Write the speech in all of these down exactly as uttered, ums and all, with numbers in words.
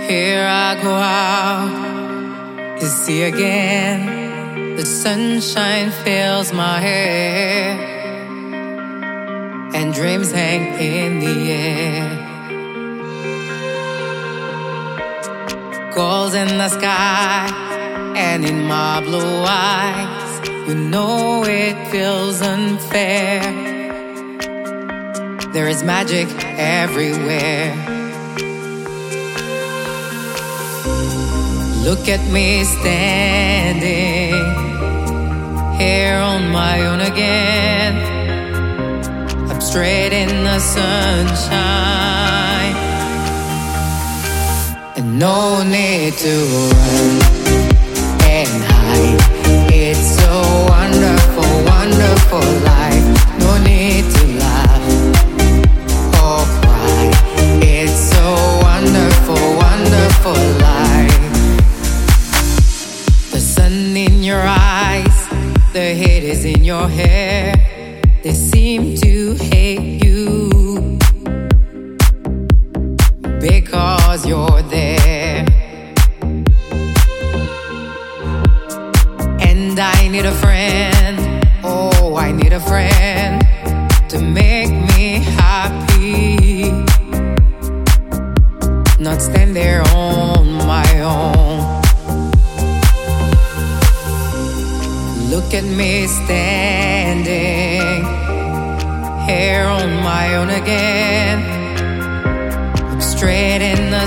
Here I go out to see again. The sunshine fills my hair, and dreams hang in the air. Goals in the sky and in my blue eyes. You know it feels unfair. There is magic everywhere. Look at me standing here on my own again. I'm straight in the sunshine, and no need to run and hide. It's so wonderful, wonderful life. No need to laugh or cry. It's so wonderful, wonderful life. The sun in your eyes, the heat is in your hair. They seem to hate you because you're there. And I need a friend, oh, I need a friend to make me happy, not stand there on my own. Look at me standing here on my own again. I'm straight in the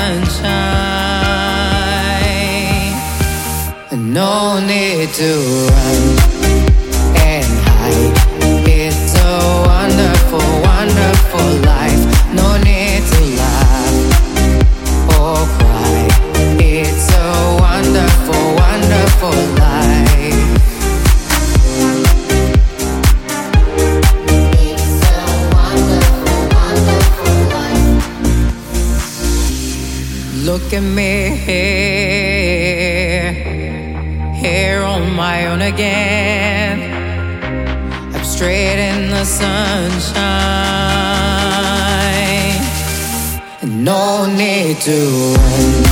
sunshine, and no need to run and hide. It's a wonderful, wonderful life. No need to laugh or cry. It's a wonderful, wonderful life. Look at me here, here on my own again. I'm straight in the sunshine, and no need to run